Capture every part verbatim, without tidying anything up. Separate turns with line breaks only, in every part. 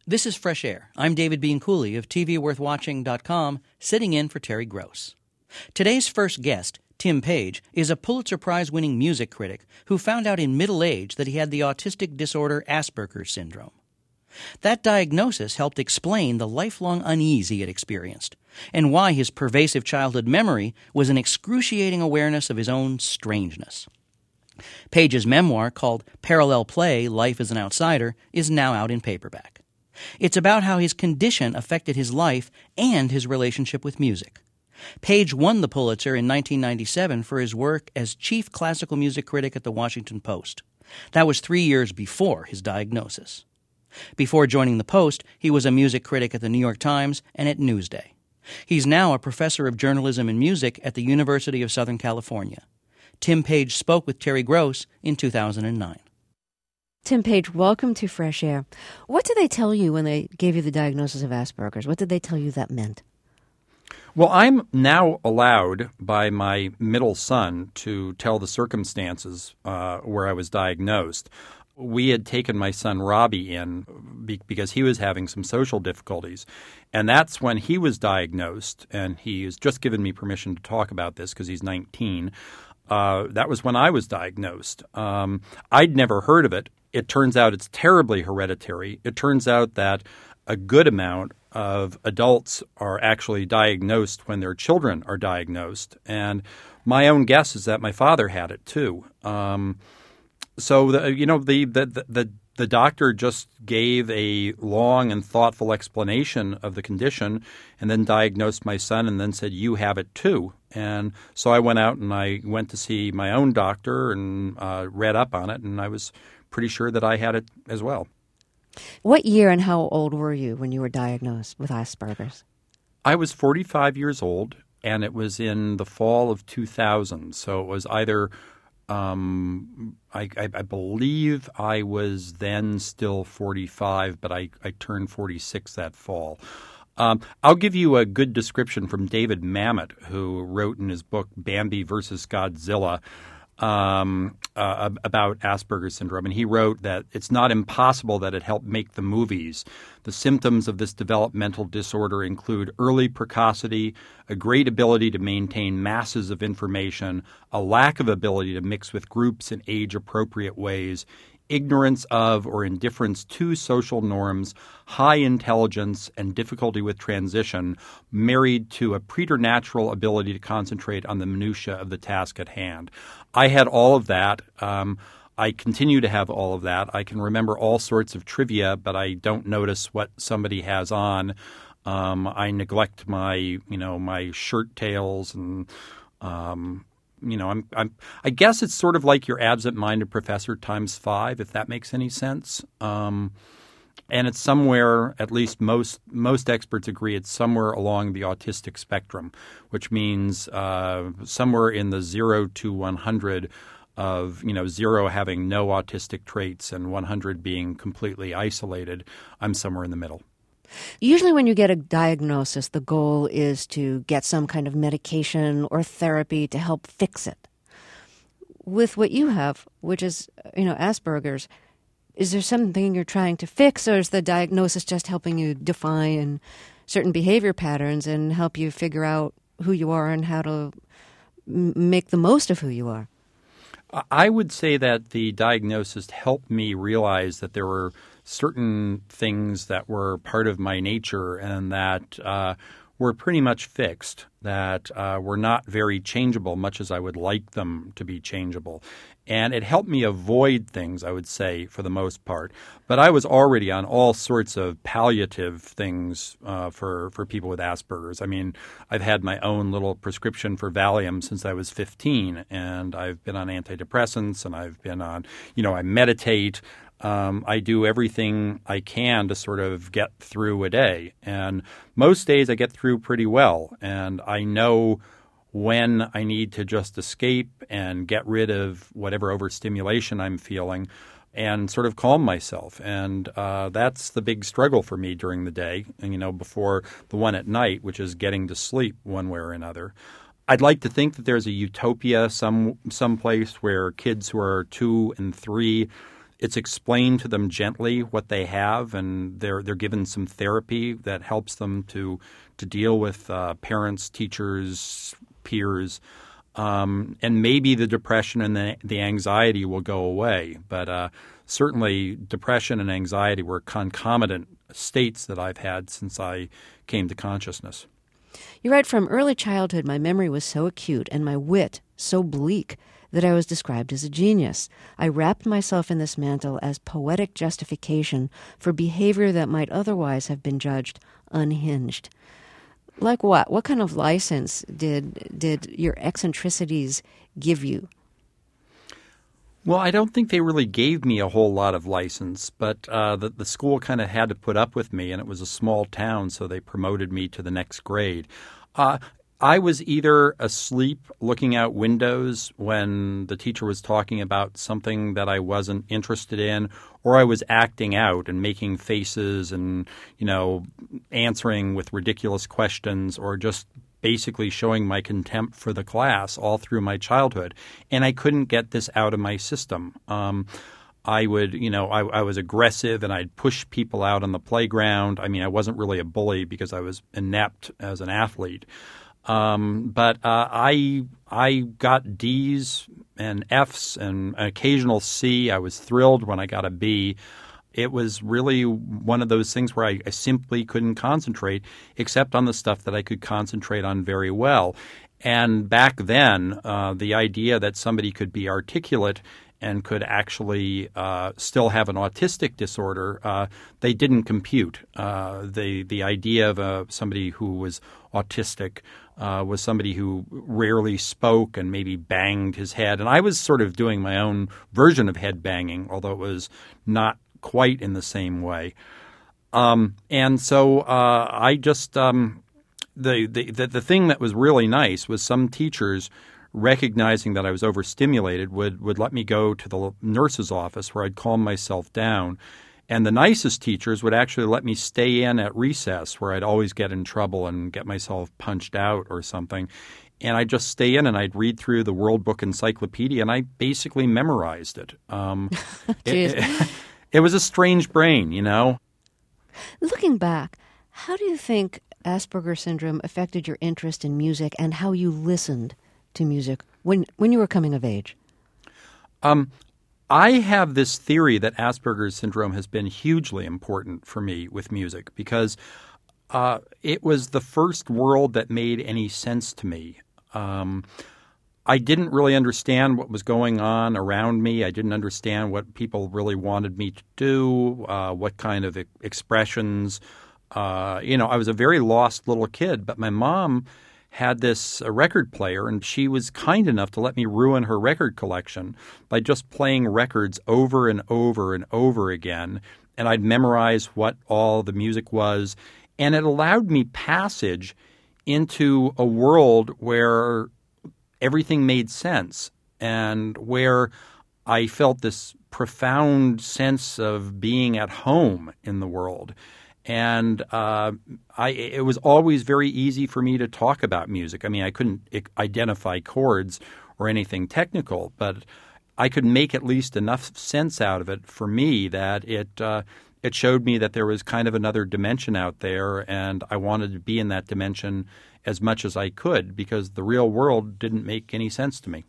This is Fresh Air. I'm David Bean Cooley of T V Worth Watching dot com, sitting in for Terry Gross. Today's first guest, Tim Page, is a Pulitzer Prize-winning music critic who found out in middle age that he had the autistic disorder Asperger's syndrome. That diagnosis helped explain the lifelong unease he had experienced and why his pervasive childhood memory was an excruciating awareness of his own strangeness. Page's memoir, called Parallel Play: Life as an Outsider, is now out in paperback. It's about how his condition affected his life and his relationship with music. Page won the Pulitzer in nineteen ninety-seven for his work as chief classical music critic at the Washington Post. That was three years before his diagnosis. Before joining the Post, he was a music critic at the New York Times and at Newsday. He's now a professor of journalism and music at the University of Southern California. Tim Page spoke with Terry Gross in two thousand nine.
Tim Page, welcome to Fresh Air. What did they tell you when they gave you the diagnosis of Asperger's? What did they tell you that meant?
Well, I'm now allowed by my middle son to tell the circumstances uh, where I was diagnosed. We had taken my son Robbie in be- because he was having some social difficulties. And that's when he was diagnosed, and he has just given me permission to talk about this because he's nineteen. Uh, that was when I was diagnosed. Um, I'd never heard of it. It turns out it's terribly hereditary. It turns out that a good amount of adults are actually diagnosed when their children are diagnosed. And my own guess is that my father had it too. Um, so, the, you know, the, the, the, the doctor just gave a long and thoughtful explanation of the condition and then diagnosed my son and then said, you have it too. And so I went out and I went to see my own doctor and uh, read up on it, and I was pretty sure that I had it as well.
What year and how old were you when you were diagnosed with Asperger's?
I was forty-five years old, and it was in the fall of two thousand. So it was either um, I, I, I believe I was then still forty-five, but I, I turned forty-six that fall. Um, I'll give you a good description from David Mamet, who wrote in his book Bambi versus Godzilla um, uh, about Asperger's syndrome. And he wrote that it's not impossible that it helped make the movies. The symptoms of this developmental disorder include early precocity, a great ability to maintain masses of information, a lack of ability to mix with groups in age-appropriate ways, ignorance of or indifference to social norms, high intelligence, and difficulty with transition, married to a preternatural ability to concentrate on the minutiae of the task at hand. I had all of that. Um, I continue to have all of that. I can remember all sorts of trivia, but I don't notice what somebody has on. Um, I neglect my, you know, my shirt tails and um You know, I'm, I'm, I guess it's sort of like your absent-minded professor times five, if that makes any sense. Um, and it's somewhere, at least most most experts agree, it's somewhere along the autistic spectrum, which means uh, somewhere in the zero to one hundred of, you know, zero having no autistic traits and one hundred being completely isolated. I'm somewhere in the middle.
Usually when you get a diagnosis, the goal is to get some kind of medication or therapy to help fix it. With what you have, which is, you know, Asperger's, is there something you're trying to fix, or is the diagnosis just helping you define certain behavior patterns and help you figure out who you are and how to m- make the most of who you are?
I would say that the diagnosis helped me realize that there were certain things that were part of my nature and that uh, were pretty much fixed, that uh, were not very changeable, much as I would like them to be changeable. And it helped me avoid things, I would say, for the most part. But I was already on all sorts of palliative things uh, for, for people with Asperger's. I mean, I've had my own little prescription for Valium since I was fifteen, and I've been on antidepressants, and I've been on, you know, I meditate. Um, I do everything I can to sort of get through a day. And most days I get through pretty well. And I know when I need to just escape and get rid of whatever overstimulation I'm feeling and sort of calm myself. And uh, that's the big struggle for me during the day, and, you know, before the one at night, which is getting to sleep one way or another. I'd like to think that there's a utopia some someplace where kids who are two and three it's explained to them gently what they have, and they're they're given some therapy that helps them to to deal with uh, parents, teachers, peers, um, and maybe the depression and the, the anxiety will go away. But uh, certainly, depression and anxiety were concomitant states that I've had since I came to consciousness.
You write, from early childhood, my memory was so acute and my wit so bleak that I was described as a genius. I wrapped myself in this mantle as poetic justification for behavior that might otherwise have been judged unhinged. Like what? What kind of license did did your eccentricities give you?
Well, I don't think they really gave me a whole lot of license, but uh, the, the school kind of had to put up with me, and it was a small town, so they promoted me to the next grade. Uh, I was either asleep looking out windows when the teacher was talking about something that I wasn't interested in, or I was acting out and making faces and, you know, answering with ridiculous questions, or just basically showing my contempt for the class all through my childhood. And I couldn't get this out of my system. Um, I would, you know, I, I was aggressive and I'd push people out on the playground. I mean, I wasn't really a bully because I was inept as an athlete. Um, but uh, I I got D's and F's and an occasional C. I was thrilled when I got a B. It was really one of those things where I, I simply couldn't concentrate except on the stuff that I could concentrate on very well. And back then, uh, the idea that somebody could be articulate and could actually uh, still have an autistic disorder, uh, they didn't compute. Uh, the the idea of uh, somebody who was autistic uh, was somebody who rarely spoke and maybe banged his head. And I was sort of doing my own version of head banging, although it was not quite in the same way. Um, and so uh, I just um, the, the the the thing that was really nice was some teachers, recognizing that I was overstimulated, would, would let me go to the nurse's office where I'd calm myself down. And the nicest teachers would actually let me stay in at recess, where I'd always get in trouble and get myself punched out or something. And I'd just stay in and I'd read through the World Book Encyclopedia, and I basically memorized it. Um, it, it, it was a strange brain, you know.
Looking back, how do you think Asperger's syndrome affected your interest in music and how you listened to music when when you were coming of age?
Um, I have this theory that Asperger's syndrome has been hugely important for me with music because uh, it was the first world that made any sense to me. Um, I didn't really understand what was going on around me. I didn't understand what people really wanted me to do, uh, what kind of e- expressions. Uh, you know, I was a very lost little kid, but my mom had this uh, record player, and she was kind enough to let me ruin her record collection by just playing records over and over and over again. And I'd memorize what all the music was. And it allowed me passage into a world where everything made sense and where I felt this profound sense of being at home in the world. And uh, I, it was always very easy for me to talk about music. I mean, I couldn't identify chords or anything technical, but I could make at least enough sense out of it for me that it uh, it showed me that there was kind of another dimension out there, and I wanted to be in that dimension as much as I could because the real world didn't make any sense to me.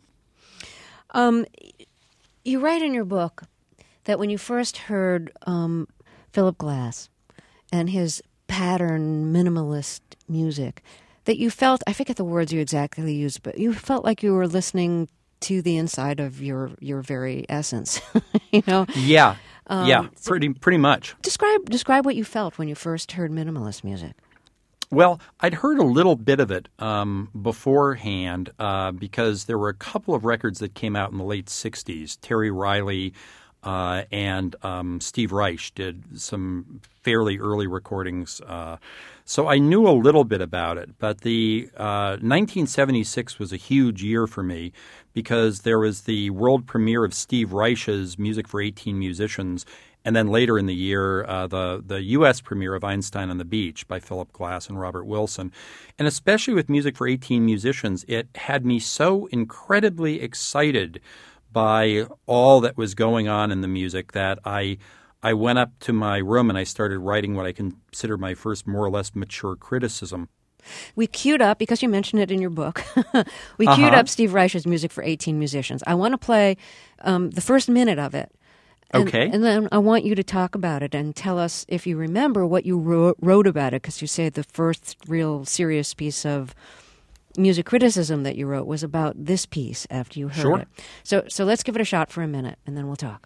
Um, you write in your book that when you first heard um, Philip Glass and his pattern minimalist music, that you felt, I forget the words you exactly used, but you felt like you were listening to the inside of your your very essence, you know?
Yeah,
um,
yeah, pretty pretty much.
Describe describe what you felt when you first heard minimalist music.
Well, I'd heard a little bit of it um, beforehand uh, because there were a couple of records that came out in the late sixties. Terry Riley Uh, and um, Steve Reich did some fairly early recordings. Uh, so I knew a little bit about it. But the uh, nineteen seventy-six was a huge year for me because there was the world premiere of Steve Reich's Music for eighteen Musicians. And then later in the year, uh, the, the U S premiere of Einstein on the Beach by Philip Glass and Robert Wilson. And especially with Music for eighteen Musicians, it had me so incredibly excited by all that was going on in the music that I I went up to my room and I started writing what I consider my first more or less mature criticism.
We queued up, because you mentioned it in your book, we queued
Uh-huh.
up Steve Reich's music for eighteen musicians. I want to play um, the first minute of it. And,
Okay.
And then I want you to talk about it and tell us, if you remember, what you wrote, wrote about it, because you say the first real serious piece of music criticism that you wrote was about this piece after you heard
Sure.
it. So, so let's give it a shot for a minute, and then we'll talk.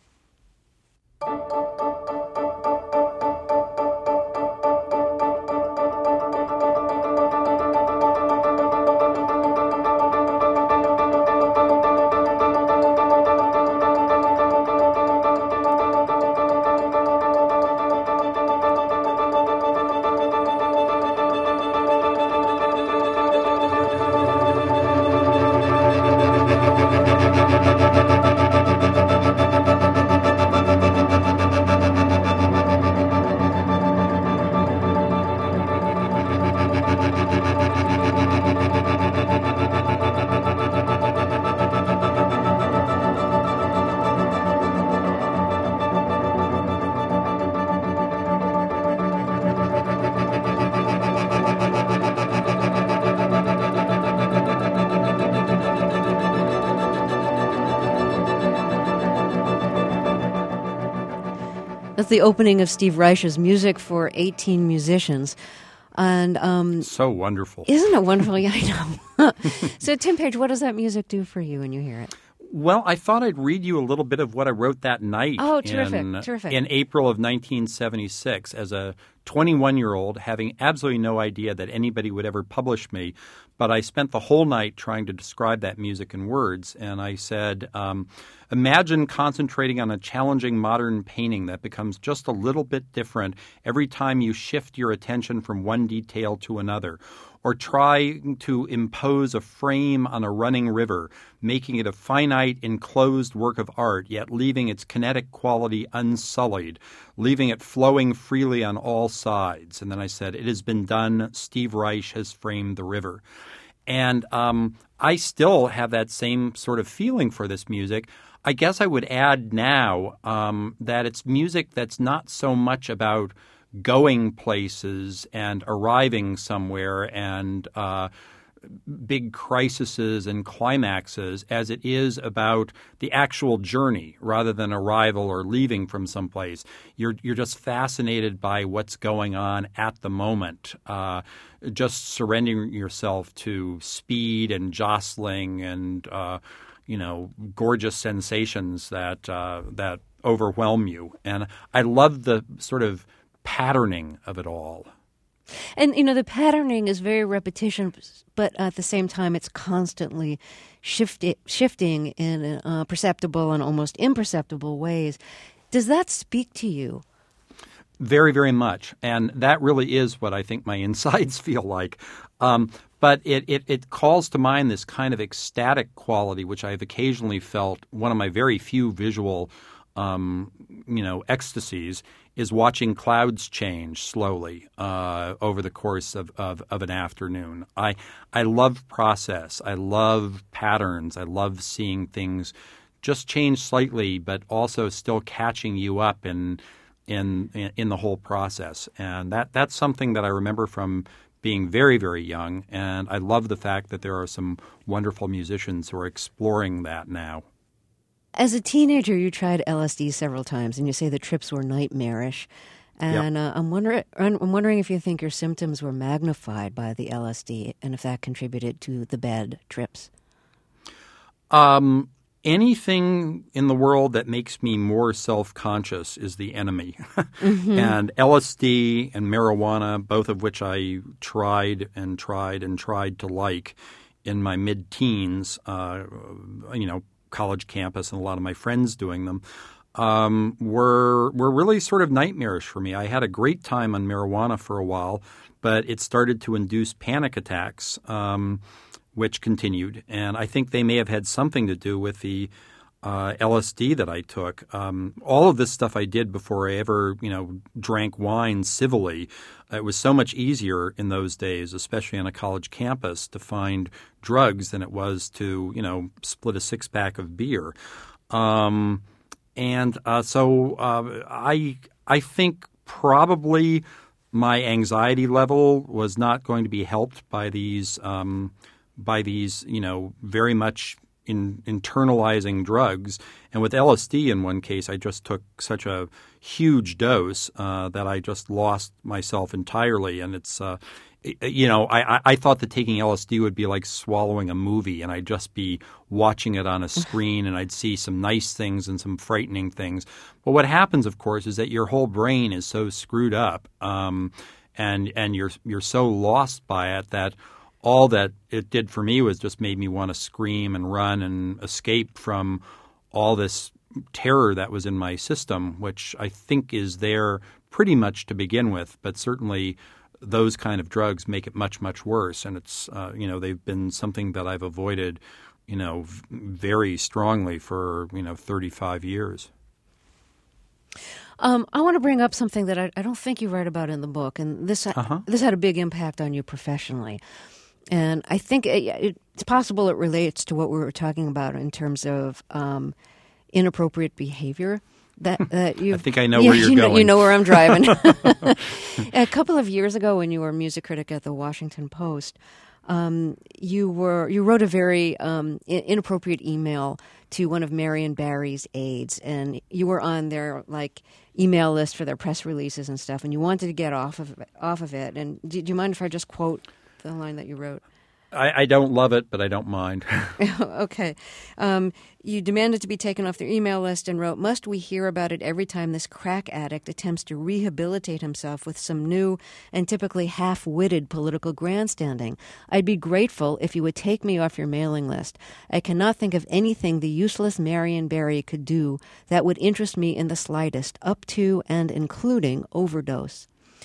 That's the opening of Steve Reich's music for eighteen musicians. And um,
So wonderful.
isn't it wonderful? Yeah, I know. So, Tim Page, what does that music do for you when you hear it?
Well, I thought I'd read you a little bit of what I wrote that night.
Oh, terrific,
in,
terrific.
In April of nineteen seventy-six, as a twenty-one-year-old, having absolutely no idea that anybody would ever publish me. But I spent the whole night trying to describe that music in words. And I said, um, imagine concentrating on a challenging modern painting that becomes just a little bit different every time you shift your attention from one detail to another. Or try to impose a frame on a running river, making it a finite, enclosed work of art, yet leaving its kinetic quality unsullied, leaving it flowing freely on all sides. And then I said, it has been done. Steve Reich has framed the river. And um, I still have that same sort of feeling for this music. I guess I would add now um, that it's music that's not so much about going places and arriving somewhere and uh, big crises and climaxes as it is about the actual journey rather than arrival or leaving from someplace. You're you're just fascinated by what's going on at the moment, uh, just surrendering yourself to speed and jostling and uh, you know gorgeous sensations that uh, that overwhelm you. And I love the sort of patterning of it all.
And, you know, the patterning is very repetition, but at the same time, it's constantly shifti- shifting in uh, perceptible and almost imperceptible ways. Does that speak to you?
Very, very much. And that really is what I think my insides feel like. Um, but it, it, it calls to mind this kind of ecstatic quality, which I've occasionally felt. One of my very few visual um, you know, ecstasies is watching clouds change slowly uh, over the course of, of, of an afternoon. I I love process. I love patterns. I love seeing things just change slightly, but also still catching you up in in in the whole process. And that that's something that I remember from being very, very young. And I love the fact that there are some wonderful musicians who are exploring that now.
As a teenager, you tried L S D several times, and you say the trips were nightmarish. And
Yep.
uh, I'm wondering, I'm wondering if you think your symptoms were magnified by the L S D, and if that contributed to the bad trips.
Um, anything in the world that makes me more self-conscious is the enemy. Mm-hmm. And L S D and marijuana, both of which I tried and tried and tried to like in my mid-teens, uh, you know, college campus and a lot of my friends doing them, um, were were really sort of nightmarish for me. I had a great time on marijuana for a while, but it started to induce panic attacks, um, which continued. And I think they may have had something to do with the uh, L S D that I took. Um, all of this stuff I did before I ever, you know, drank wine civilly. It was so much easier in those days, especially on a college campus, to find drugs than it was to, you know, split a six-pack of beer. Um, and uh, so uh, I I think probably my anxiety level was not going to be helped by these um, by these, you know, very much in internalizing drugs. And with L S D in one case, I just took such a huge dose uh, that I just lost myself entirely. And it's, uh, you know, I, I thought that taking L S D would be like swallowing a movie, and I'd just be watching it on a screen, and I'd see some nice things and some frightening things. But what happens, of course, is that your whole brain is so screwed up, um, and and you're you're so lost by it that all that it did for me was just made me want to scream and run and escape from all this terror that was in my system, which I think is there pretty much to begin with, but certainly those kind of drugs make it much, much worse. And it's, uh, you know, they've been something that I've avoided, you know, v- very strongly for, you know, thirty-five years.
Um, I want to bring up something that I, I don't think you write about in the book, and this uh-huh. this had a big impact on you professionally. And I think it, it's possible it relates to what we were talking about in terms of um, inappropriate behavior. That, that you
I think I know
yeah,
where you're
you know,
going.
You know where I'm driving. A couple of years ago, when you were a music critic at the Washington Post, um, you were you wrote a very um, inappropriate email to one of Marion Barry's aides, and you were on their like email list for their press releases and stuff, and you wanted to get off of off of it. And do, do you mind if I just quote the line that you wrote?
I, I don't love it, but I don't mind.
Okay. Um, you demanded to be taken off their email list and wrote, "Must we hear about it every time this crack addict attempts to rehabilitate himself with some new and typically half-witted political grandstanding? I'd be grateful if you would take me off your mailing list. I cannot think of anything the useless Marion Barry could do that would interest me in the slightest, up to and including overdose."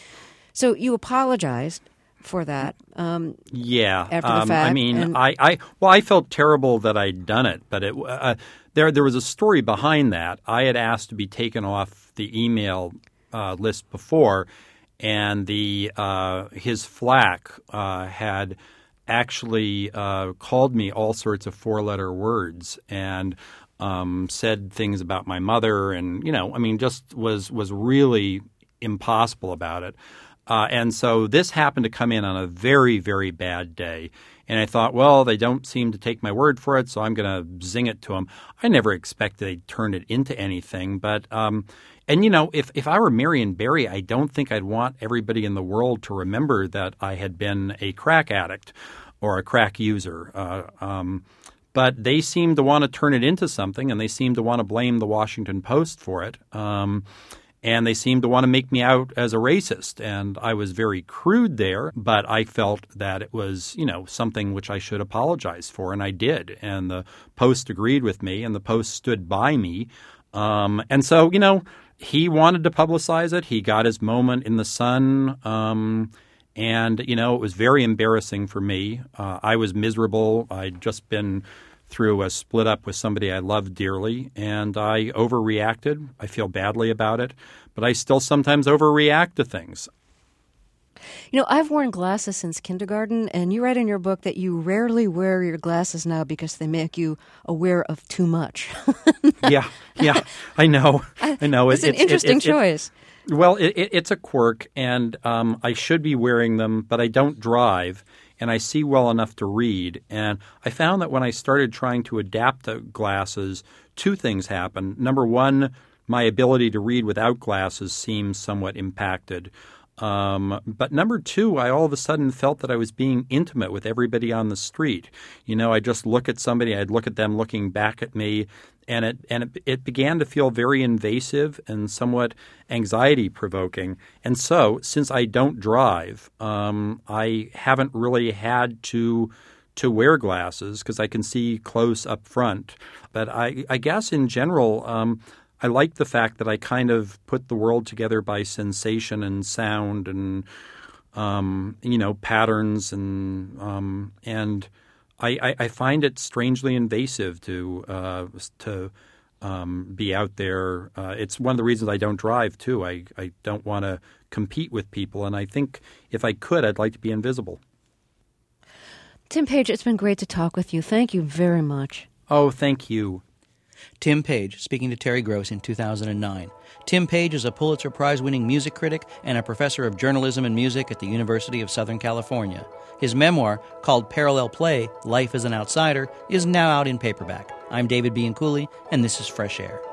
So you apologized for that. Um,
yeah.
After the
um,
fact.
I mean,
and,
I, I well, I felt terrible that I'd done it, but it, uh, there there was a story behind that. I had asked to be taken off the email uh, list before, and the uh, his flack uh, had actually uh, called me all sorts of four-letter words and um, said things about my mother, and you know, I mean, just was was really impossible about it. Uh, and so this happened to come in on a very, very bad day. And I thought, well, they don't seem to take my word for it, so I'm going to zing it to them. I never expected they'd turn it into anything. But, um, and, you know, if, if I were Marion Barry, I don't think I'd want everybody in the world to remember that I had been a crack addict or a crack user. Uh, um, but they seem to want to turn it into something, and they seem to want to blame the Washington Post for it. Um And they seemed to want to make me out as a racist. And I was very crude there, but I felt that it was, you know, something which I should apologize for, and I did. And the Post agreed with me, and the Post stood by me. Um, and so, you know, he wanted to publicize it. He got his moment in the sun. Um, and, you know, it was very embarrassing for me. Uh, I was miserable. I'd just been through a split up with somebody I loved dearly, and I overreacted. I feel badly about it, but I still sometimes overreact to things.
You know, I've worn glasses since kindergarten, and you write in your book that you rarely wear your glasses now because they make you aware of too much.
yeah, yeah, I know. I know.
It's, it's an
it's,
interesting
it, it,
choice.
It, well, it, it, it's a quirk, and um, I should be wearing them, but I don't drive. And I see well enough to read. And I found that when I started trying to adapt the glasses, two things happened. Number one, my ability to read without glasses seemed somewhat impacted. Um, but number two, I all of a sudden felt that I was being intimate with everybody on the street. You know, I'd just look at somebody, I'd look at them looking back at me, and it and it, it began to feel very invasive and somewhat anxiety-provoking. And so, since I don't drive, um, I haven't really had to to wear glasses because I can see close up front. But I, I guess in general, um, I like the fact that I kind of put the world together by sensation and sound and um, you know patterns and um, and I, I, I find it strangely invasive to uh, to um, be out there. Uh, it's one of the reasons I don't drive, too. I, I don't want to compete with people, and I think if I could, I'd like to be invisible.
Tim Page, it's been great to talk with you. Thank you very much.
Oh, thank you.
Tim Page, speaking to Terry Gross in two thousand nine. Tim Page is a Pulitzer Prize-winning music critic and a professor of journalism and music at the University of Southern California. His memoir, called Parallel Play, Life as an Outsider, is now out in paperback. I'm David Bianculli, and this is Fresh Air.